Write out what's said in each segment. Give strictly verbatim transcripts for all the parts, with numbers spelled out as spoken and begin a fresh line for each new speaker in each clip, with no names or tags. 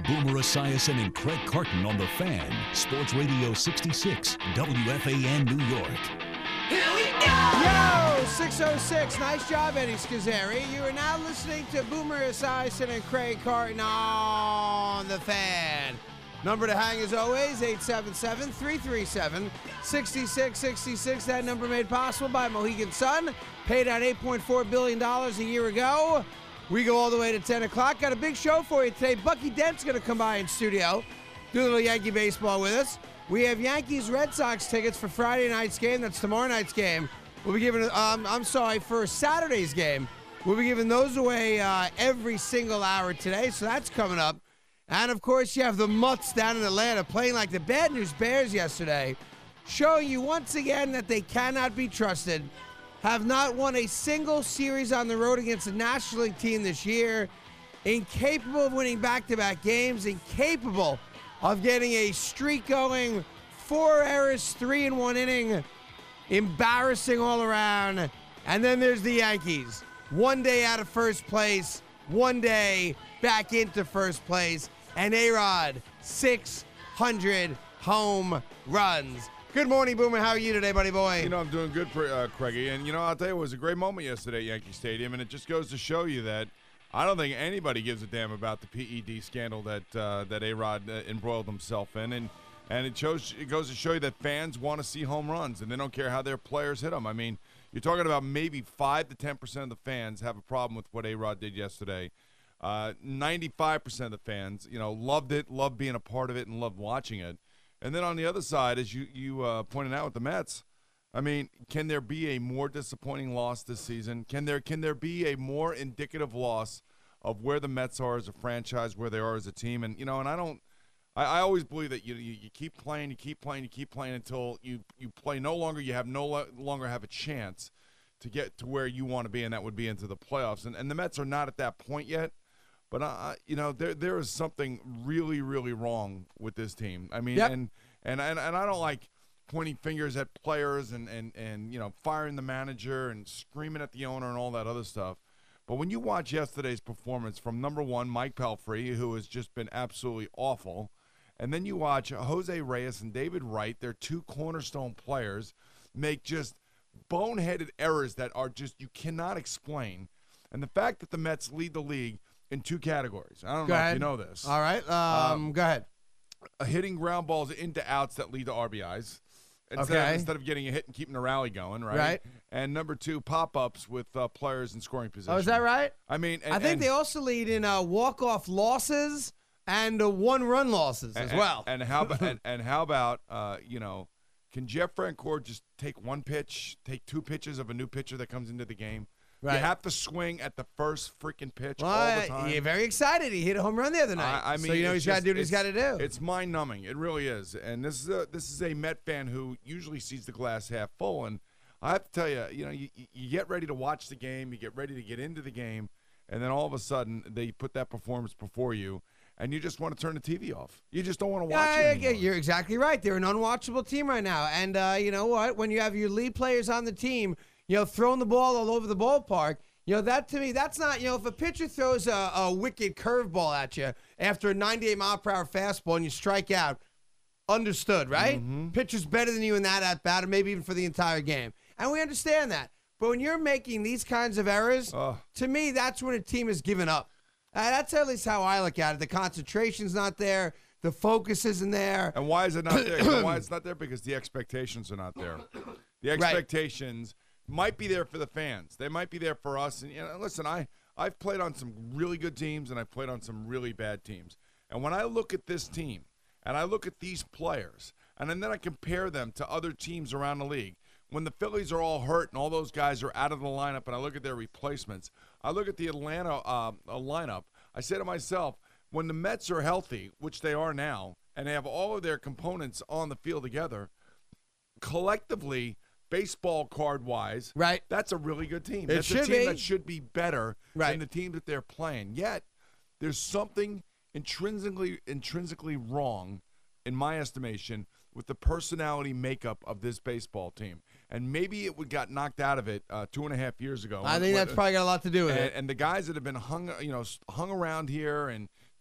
Boomer Esiason and Craig Carton on The Fan, Sports Radio sixty-six, W F A N New York.
Here we go!
Yo, six oh six. Nice job, Eddie Schizzeri. You are now listening to Boomer Esiason and Craig Carton on The Fan. Number to hang as always, eight seven seven, three three seven, six six six six. That number made possible by Mohegan Sun. Paid out eight point four billion dollars a year ago. We go all the way to ten o'clock. Got a big show for you today. Bucky Dent's going to come by in studio, do a little Yankee baseball with us. We have Yankees-Red Sox tickets for Friday night's game. That's tomorrow night's game. We'll be giving, um, I'm sorry, for Saturday's game. We'll be giving those away uh, every single hour today, so that's coming up. And, of course, you have the Mutts down in Atlanta playing like the Bad News Bears yesterday, showing you once again that they cannot be trusted. Have not won a single series on the road against a National League team this year. Incapable of winning back-to-back games. Incapable of getting a streak going. Four errors, three in one inning. Embarrassing all around. And then there's the Yankees. One day out of first place. One day back into first place. And A-Rod, six hundred home runs. Good morning, Boomer. How are you today, buddy boy?
You know, I'm doing good, for, uh, Craigie. And, you know, I'll tell you, it was a great moment yesterday at Yankee Stadium, and it just goes to show you that I don't think anybody gives a damn about the P E D scandal that uh, that A-Rod uh, embroiled himself in. And and it shows it goes to show you that fans want to see home runs, and they don't care how their players hit them. I mean, you're talking about maybe five to ten percent of the fans have a problem with what A-Rod did yesterday. Uh, ninety-five percent of the fans, you know, loved it, loved being a part of it, and loved watching it. And then on the other side, as you, you uh, pointed out with the Mets, I mean, can there be a more disappointing loss this season? Can there can there be a more indicative loss of where the Mets are as a franchise, where they are as a team? And, you know, and I don't – I always believe that you, you you keep playing, you keep playing, you keep playing until you, you play no longer, you have no lo- longer have a chance to get to where you want to be, and that would be into the playoffs. And, and the Mets are not at that point yet. But, uh, you know, there there is something really, really wrong with this team. I mean,
yep.
and, and, and, and I don't like pointing fingers at players and, and, and, you know, firing the manager and screaming at the owner and all that other stuff. But when you watch yesterday's performance from, number one, Mike Pelfrey, who has just been absolutely awful, and then you watch Jose Reyes and David Wright, their two cornerstone players, make just boneheaded errors that are just you cannot explain. And the fact that the Mets lead the league in two categories. I don't
go
know
ahead.
if you know this.
All right. Um, um, go ahead.
Hitting ground balls into outs that lead to R B Is. Instead,
Okay.
of, instead of getting a hit and keeping the rally going, right?
Right.
And number two, pop-ups with uh, players in scoring position.
Oh, is that right?
I mean, and,
I think
and,
they also lead in uh, walk-off losses and uh, one-run losses
and,
as well.
And, and how about, and, and how about uh, you know, can Jeff Francoeur just take one pitch, take two pitches of a new pitcher that comes into the game?
Right.
You have to swing at the first freaking pitch
well,
all the time.
You're very excited. He hit a home run the other night.
I, I mean,
so you know
it's
he's got to
just-
do what he's got
it's-
to do.
It's mind-numbing. It really is. And this is a this is a Met fan who usually sees the glass half full. And I have to tell you, you know, you, you get ready to watch the game, you get ready to get into the game, and then all of a sudden they put that performance before you, and you just want to turn the T V off. You just don't want to watch
yeah,
it
yeah,
anymore.
you're exactly right. They're an unwatchable team right now. And uh, you know what? When you have your lead players on the team, you know, throwing the ball all over the ballpark, you know, that to me, that's not, you know, if a pitcher throws a, a wicked curveball at you after a ninety-eight mile per hour fastball and you strike out, understood, right?
Mm-hmm.
Pitcher's better than you in that at bat, or maybe even for the entire game. And we understand that. But when you're making these kinds of errors,
Ugh.
to me, that's when a team has given up. Uh, that's at least how I look at it. The concentration's not there. The focus isn't there.
And why is it not there? You know why it's not there? Because the expectations are not there. The expectations might be there for the fans. They might be there for us. And you know, listen, I, I've played on some really good teams, and I've played on some really bad teams. And when I look at this team, and I look at these players, and then I compare them to other teams around the league, when the Phillies are all hurt and all those guys are out of the lineup, and I look at their replacements, I look at the Atlanta uh, lineup, I say to myself, when the Mets are healthy, which they are now, and they have all of their components on the field together, collectively, baseball card-wise,
Right.
that's a really good team.
It
That's
should
a team
be.
that should be better
Right.
than the team that they're playing. Yet, there's something intrinsically intrinsically wrong, in my estimation, with the personality makeup of this baseball team. And maybe it would got knocked out of it uh, two and a half years ago.
I
When-
think
when-
that's probably got a lot to do with
and,
it.
and the guys that have been hung, you know, hung around here and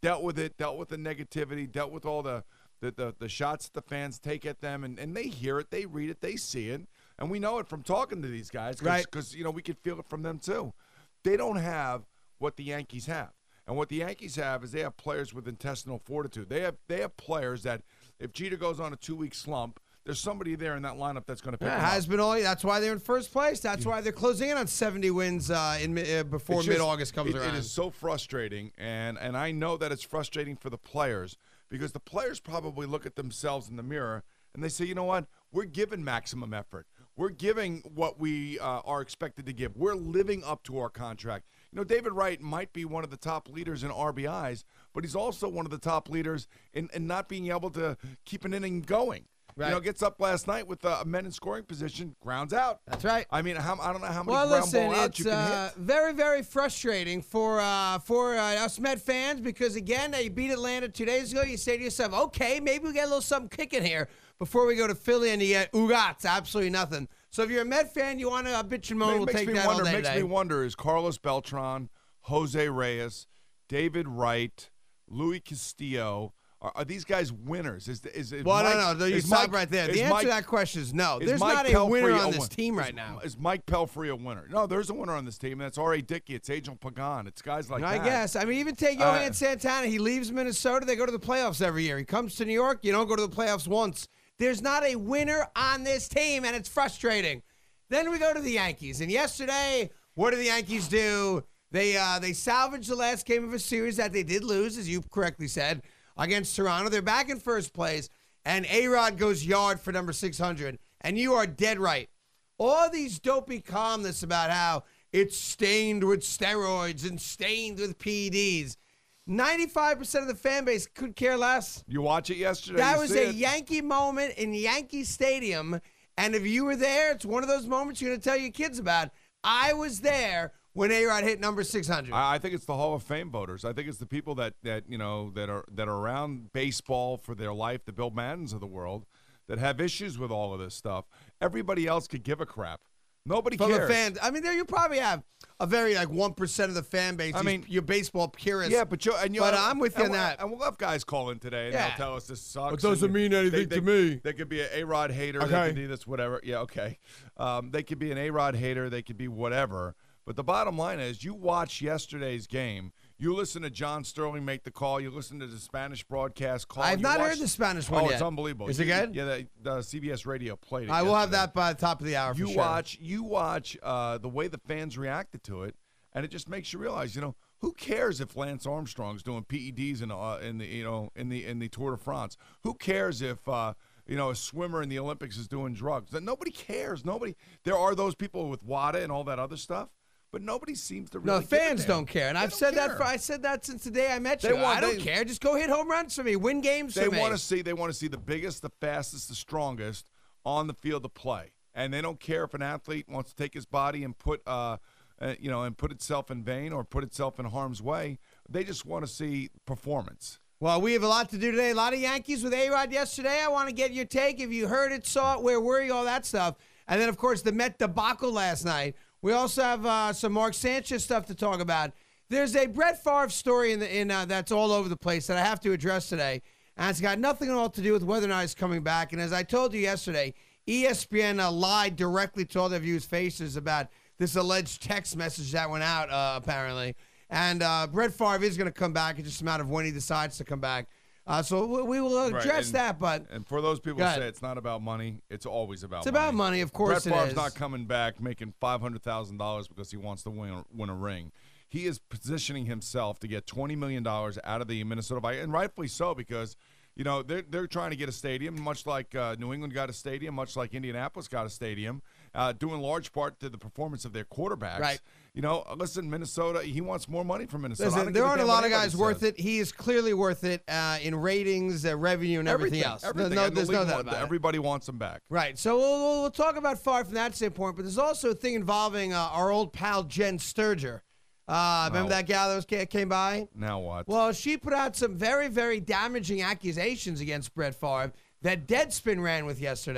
dealt with it, dealt with the negativity, dealt with all the the, the, the shots that the fans take at them, and, and they hear it, they read it, they see it, and we know it from talking to these guys, cause,
right?
Because, you know, we can feel it from them too. They don't have what the Yankees have. And what the Yankees have is they have players with intestinal fortitude. They have they have players that if Jeter goes on a two-week slump, there's somebody there in that lineup that's going to pick
Yeah,
him
has
up.
been all. That's why they're in first place. That's why they're closing in on seventy wins uh, in uh, before
It's just-
mid-August comes
it,
around.
It is so frustrating, and and I know that it's frustrating for the players because the players probably look at themselves in the mirror and they say, you know what, we're giving maximum effort. We're giving what we uh, are expected to give. We're living up to our contract. You know, David Wright might be one of the top leaders in R B Is, but he's also one of the top leaders in, in not being able to keep an inning going.
Right.
You know, gets up last night with uh, men in scoring position, grounds out.
That's right.
I mean, how, I don't know how many
Well,
ground
listen,
ball outs
it's
you can
uh,
hit.
very, very frustrating for uh, for uh, us Met fans because, again, they beat Atlanta two days ago. You say to yourself, okay, maybe we get a little something kicking here before we go to Philly and you get Ugats, absolutely nothing. So if you're a Met fan, you want to uh, bitch and moan,
It
we'll
makes
take
me
that
wonder,
all day
makes
today.
me wonder, is Carlos Beltran, Jose Reyes, David Wright, Louis Castillo, are, are these guys winners? Is, is, is
Well,
Mike,
no, no, you
is
stop
Mike-
right there.
is
The answer
Mike-
to that question is no.
is
There's
Mike
not a
Pelfrey
winner
a
on this
win-
team
is-
right now.
Is Mike Pelfrey a winner? No, there's a winner on this team, and that's R A. Dickey. It's Angel Pagan. It's guys like
I
that.
guess. I mean, even take
Uh,
Johan Santana. He leaves Minnesota. They go to the playoffs every year. He comes to New York. You don't go to the playoffs once. There's not a winner on this team, and it's frustrating. Then we go to the Yankees. And yesterday, what did the Yankees do? They uh, they salvaged the last game of a series that they did lose, as you correctly said, against Toronto. They're back in first place, and A-Rod goes yard for number six hundred. And you are dead right. All these dopey calmness about how it's stained with steroids and stained with P E Ds. ninety-five percent of the fan base could care less.
You watch it yesterday.
That
you
was
see
a
it.
Yankee moment in Yankee Stadium. And if you were there, it's one of those moments you're going to tell your kids about. I was there when A-Rod hit number six hundred.
I I think it's the Hall of Fame voters. I think it's the people that, that you know that are that are around baseball for their life, the Bill Maddens of the world, that have issues with all of this stuff. Everybody else could give a crap. Nobody
From
cares.
the fans. I mean, there you probably have a very, like, one percent of the fan base.
I
these-
mean-
your baseball purists.
Yeah, but you and you.
But I'm with you
and
on
we'll-
that.
And we'll have guys call in today, and
Yeah.
they'll tell us this sucks.
It doesn't
and
mean
they-
anything
they-
to me.
They could be an A-Rod hater. They
Okay.
could do this, whatever. Yeah, okay. Um, they could be an A-Rod hater. They could be whatever. But the bottom line is, you watch yesterday's game. You listen to John Sterling make the call. You listen to the Spanish broadcast call.
I've
you
not
watch-
heard the Spanish one
Oh,
yet.
it's unbelievable.
Is it
You-
good?
Yeah, the, the C B S radio played it.
I will have
yesterday.
that by the top of the hour for
You
sure.
watch, you watch uh, the way the fans reacted to it, and it just makes you realize, you know, who cares if Lance Armstrong's doing P E Ds in uh, in the you know in the in the Tour de France? Who cares if uh, you know a swimmer in the Olympics is doing drugs? That nobody cares. Nobody. There are those people with WADA and all that other stuff, but nobody seems to really.
No,
give a
fans
damn.
don't care, and
They
I've
don't
said that.
care.
For, I said that since the day I met
They
you.
want-
I don't
they-
care. Just go hit home runs for me. Win games
They
for me.
want to see. They want to see the biggest, the fastest, the strongest on the field of play, and they don't care if an athlete wants to take his body and put, uh, uh, you know, and put itself in vain or put itself in harm's way. They just want to see performance.
Well, we have a lot to do today. A lot of Yankees with A-Rod yesterday. I want to get your take. If you heard it, saw it, where were you, all that stuff. And then, of course, the Met debacle last night. We also have uh, some Mark Sanchez stuff to talk about. There's a Brett Favre story in the, in uh, that's all over the place that I have to address today. And it's got nothing at all to do with whether or not he's coming back. And as I told you yesterday, E S P N uh, lied directly to all their viewers' faces about this alleged text message that went out, uh, apparently. And uh, Brett Favre is going to come back. It's just a matter of when he decides to come back. Uh, so we, we will address
Right, and-
that. But
And for those people
Go
who
ahead.
say it's not about money, it's always about
it's
money.
about money, of course
Brett
it
Favre's
is.
not coming back making five hundred thousand dollars because he wants to win, win a ring. He is positioning himself to get twenty million dollars out of the Minnesota Vikings, and rightfully so, because you know they're, they're trying to get a stadium, much like uh, New England got a stadium, much like Indianapolis got a stadium, uh, due in large part to the performance of their quarterbacks.
Right.
You know, listen, Minnesota, he wants more money from Minnesota. I
Listen,
don't
there
give
aren't a
damn
lot
what
of guys
anybody
worth
says.
it. He is clearly worth it uh, in ratings, uh, revenue, and everything, else. No-
Everything.
No,
And the
there's no
league
doubt
want-
about it.
Everybody wants him back.
Right. So we'll, we'll, we'll talk about Favre from that standpoint, but there's also a thing involving uh, our old pal Jen Sturger. Uh, remember
No.
that gal that was, ca- came by?
Now what?
Well, she put out some very, very damaging accusations against Brett Favre that Deadspin ran with yesterday.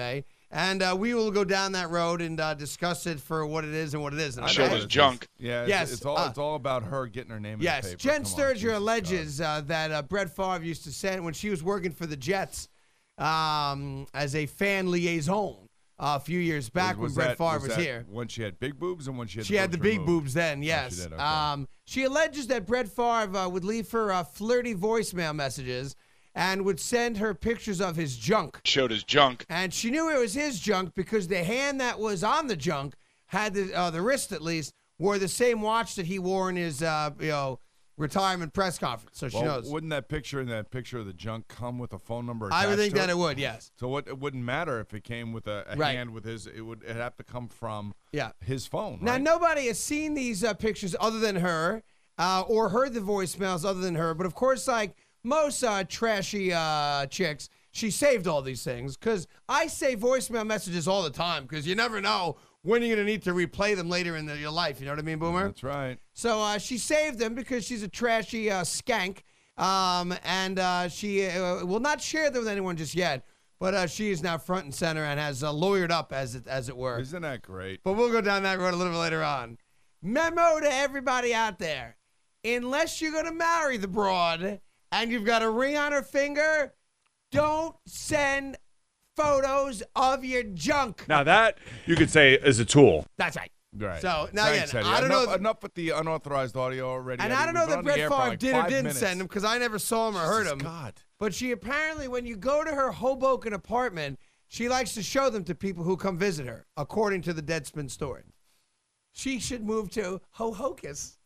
And uh, we will go down that road and uh, discuss it for what it is and what it isn't.
I
Show
okay?
this junk.
Yeah, it's,
Yes,
it's all
uh,
it's all about her getting her name
Yes,
in the paper.
Jen
Come on,
Sturger
Jesus
alleges uh, that uh, Brett Favre used to send when she was working for the Jets um, as a fan liaison uh, a few years back
Was- was
when Brett
that-
Favre was,
that
here.
When she had big boobs and when she had
She had the big
removed?
boobs then, yes.
she did, okay.
um, she alleges that Brett Favre uh, would leave her uh, flirty voicemail messages and would send her pictures of his junk.
Showed his junk.
And she knew it was his junk because the hand that was on the junk had the uh, the wrist at least wore the same watch that he wore in his uh, you know retirement press conference. So she
Well,
knows.
wouldn't that picture and that picture of the junk come with a phone number?
I would
attached
think
to
that it would. Yes.
So what? It wouldn't matter if it came with a, a
Right.
hand with his. It would. It'd have to come from
Yeah.
his phone.
Now
right?
nobody has seen these uh, pictures other than her, uh, or heard the voicemails other than her. But of course, like most uh, trashy uh, chicks, she saved all these things because I save voicemail messages all the time because you never know when you're going to need to replay them later in the, your life. You know what I mean, Boomer?
That's right.
So uh, she saved them because she's a trashy uh, skank, um, and uh, she uh, will not share them with anyone just yet. But uh, she is now front and center and has uh, lawyered up, as it as it were.
Isn't that great?
But we'll go down that road a little bit later on. Memo to everybody out there: unless you're going to marry the broad and you've got a ring on her finger, don't send photos of your junk.
Now that you could say is a tool.
That's right.
Right.
So, now
Thanks,
again,
Eddie.
I don't
enough,
know if-
enough with the unauthorized audio already.
And
Eddie.
I don't
We've
know
been
that
on the
Brett
air for
Favre
like
did or
five
didn't
minutes.
send him because I never saw him or heard
Jesus
him.
God.
But she apparently, when you go to her Hoboken apartment, she likes to show them to people who come visit her, according to the Deadspin story. She should move to Ho-Hocus.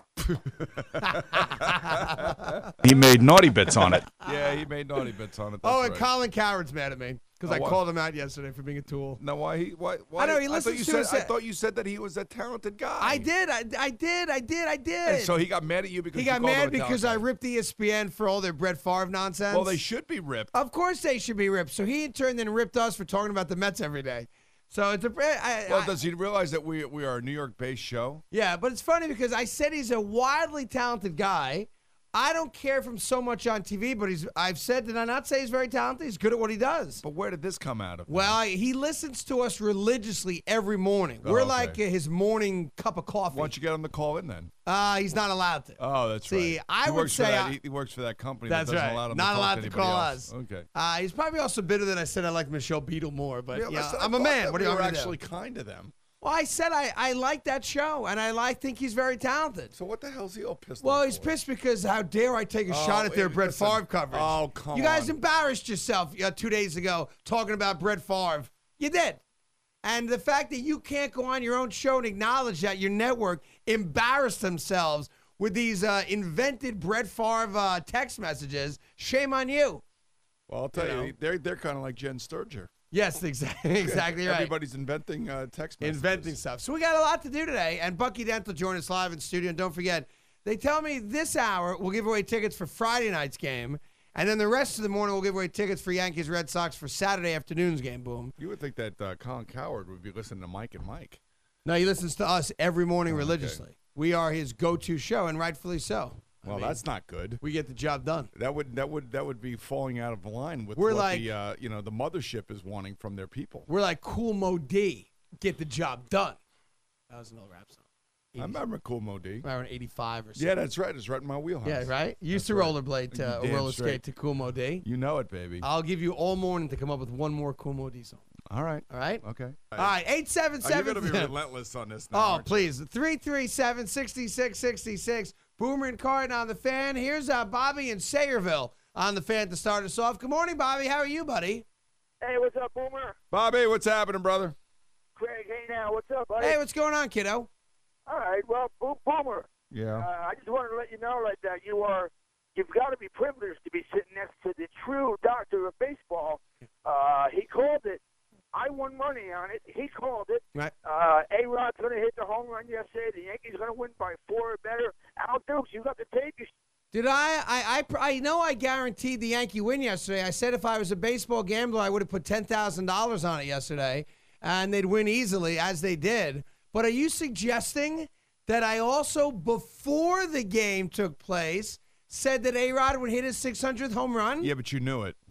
He made naughty bits on it.
Yeah, he made naughty bits on it.
Oh,
that's
and
right.
Colin Coward's mad at me because
Oh,
I
what?
called him out yesterday for being a tool.
Now, why he? Why? why
I know, he
thought
listens
you
to
said.
us
I
at-
thought you said that he was a talented guy.
I did, I, I did, I did, I did.
And so he got mad at you because
he
you
got
called him
mad
a
because I
talented guy.
ripped E S P N for all their Brett Favre nonsense.
Well, they should be ripped.
Of course they should be ripped. So he in turn then ripped us for talking about the Mets every day. So it's a I,
Well,
I-
does he realize that we we are a New York-based show?
yeah, but it's funny because I said he's a wildly talented guy. I don't care for him so much on T V, but he's. I've said, did I not say he's very talented? He's good at what he does.
But where did this come out of? then?
Well, he listens to us religiously every morning.
Oh,
We're
okay.
like uh, his morning cup of coffee.
why don't you get him to call in then?
Uh, he's not allowed to.
Oh, that's
See,
right.
I
he
would
works for
say
that,
I-
he, he works for that company.
That's
that doesn't
right.
Allow him
Not
to talk
allowed
to,
to
anybody
call
else.
us.
Okay.
Uh, he's probably also bitter that I said I like Michelle Beadle more, but yeah,
listen, I
I'm a
thought
man.
that
What do you
we
want
were
me to do?
actually kind to them.
Well, I said I, I like that show, and I like think he's very talented.
So what the hell's he all pissed
Well,
off
he's
for?
pissed because how dare I take a
Oh,
shot at their
wait,
Brett
listen.
Favre coverage?
Oh, come
You guys
on.
embarrassed yourself uh, two days ago talking about Brett Favre. You did. And the fact that you can't go on your own show and acknowledge that your network embarrassed themselves with these uh, invented Brett Favre uh, text messages, shame on you.
Well, I'll tell
You
you,
know.
they're they're kind of like Jen Sturger.
Yes, exactly, exactly right.
Everybody's inventing uh, text messages.
Inventing stuff. So we got a lot to do today, and Bucky Dent will join us live in studio. And don't forget, they tell me this hour we'll give away tickets for Friday night's game, and then the rest of the morning we'll give away tickets for Yankees Red Sox for Saturday afternoon's game. Boom.
You would think that uh, Colin Coward would be listening to Mike and Mike.
No, he listens to us every morning
Oh, okay.
religiously. We are his go-to show, and rightfully so. I
Well,
mean,
that's not good.
we get the job done.
That would that would that would be falling out of line with
We're
what
like-
the uh, you know the mothership is wanting from their people.
We're like Cool Mo D. Get the job done. That was another rap song.
I remember Cool Mo D.
Around eighty-five or something.
Yeah, that's right. It's right in my wheelhouse.
Yeah, right? You used
That's
to
right.
rollerblade to
You
uh,
damn
roller
straight.
skate to Cool Mo D.
You know it, baby.
I'll give you all morning to come up with one more Cool Mo D song.
All right.
All right?
Okay.
All right, eight seven
Oh, you're
seven.
gonna be relentless on this now.
Oh,
aren't you?
please. three three seven, six six six six. Boomer and Carton on the Fan. Here's uh, Bobby in Sayreville on the Fan to start us off. Good morning, Bobby. How are you, buddy?
Hey, what's up, Boomer?
Bobby, what's happening, brother?
Craig, hey now, what's up, buddy?
Hey, what's going on, kiddo?
All right, well, Bo- Boomer,
Yeah.
uh, I just wanted to let you know like, that you are, you've got to be privileged to be sitting next to the true doctor of baseball. Uh, he called it. I won money on it. He called it.
Right.
Uh, A-Rod's going to hit the home run yesterday. The Yankees going to win by four or better. Al Dukes, you got the tape. You
Did I, I, I, I know I guaranteed the Yankee win yesterday. I said if I was a baseball gambler, I would have put ten thousand dollars on it yesterday, and they'd win easily, as they did. But are you suggesting that I also, before the game took place, said that A-Rod would hit his six hundredth home run?
Yeah, but you knew it.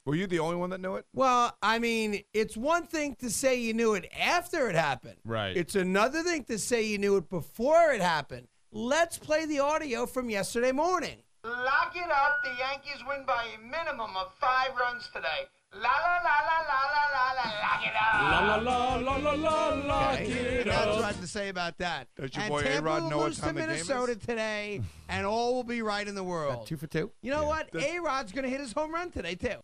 Were you the only one that knew it?
Well, I mean, it's one thing to say you knew it after it happened.
Right.
It's another thing to say you knew it before it happened. Let's play the audio from yesterday morning.
Lock it up. The Yankees win by a minimum of five runs today. La la la la la la la la. Lock it up.
La la la la la la la.
Okay, that's what I have to say about that.
Does your
and
boy
Tampa
A-Rod
will
know what
lose
time
to
the game
Minnesota
is?
today, and all will be right in the world.
Two for two.
You know what?
Does-
A-Rod's going to hit his home run today, too.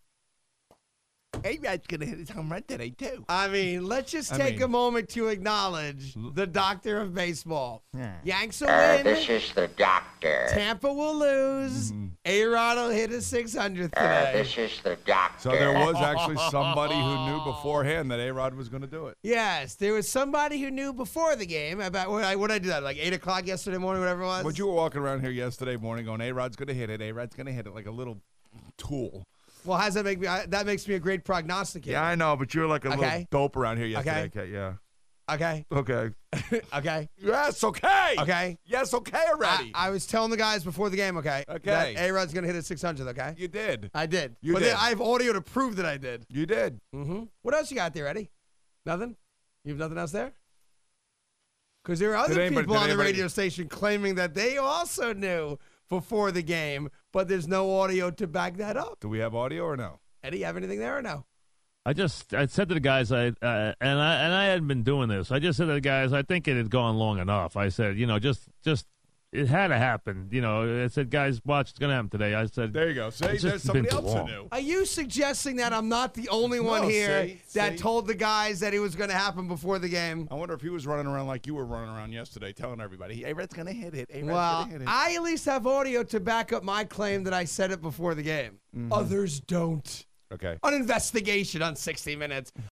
A-Rod's going to hit his home run today, too.
I mean, let's just
I
take
mean-
a moment to acknowledge the doctor of baseball.
Yeah.
Yanks will
Uh,
win.
this is the doctor.
Tampa will lose.
Mm-hmm.
A-Rod will hit his six hundredth
Uh,
today.
this is the doctor.
So there was actually somebody who knew beforehand that A-Rod was going to do it.
Yes, there was somebody who knew before the game about what I what I do that like eight o'clock yesterday morning, whatever it was.
But you were walking around here yesterday morning going, A-Rod's going to hit it, A-Rod's going to hit it, like a little tool.
Well, how does that make me? I, that makes me a great prognosticator.
Yeah, I know, but you're like a
Okay.
little dope around here yesterday.
Okay.
Okay, yeah.
Okay.
Okay.
Okay.
Yes, okay.
Okay.
Yes, okay already.
I, I was telling the guys before the game. Okay.
Okay.
That A-Rod's gonna hit his six hundredth. Okay.
you did.
I did.
You
but
did.
Then I have audio to prove that I did.
You did.
Mm-hmm. What else you got there, Eddie? Nothing. You have nothing else there? Because there are other
Did anybody-
people
did
on the
anybody-
radio station claiming that they also knew before the game, but there's no audio to back that up.
Do we have audio or no?
Eddie, you have anything there or no?
I just I said to the guys I uh, and I and I hadn't been doing this. I just said to the guys I think it had gone long enough. I said you know just just it had to happen. You know I said guys watch it's gonna happen today. I said
There you go. See,
It's
there's
just been
somebody
too
else who
long.
knew.
Are you suggesting that I'm not the only one
No,
here
see,
that
see.
told the guys that it was going to happen before the game?
I wonder if he was running around like you were running around yesterday, telling everybody, A-Rod's going to hit it. A-Rod's
Well,
going to hit it.
I at least have audio to back up my claim that I said it before the game. Others don't.
Okay.
An investigation on sixty minutes.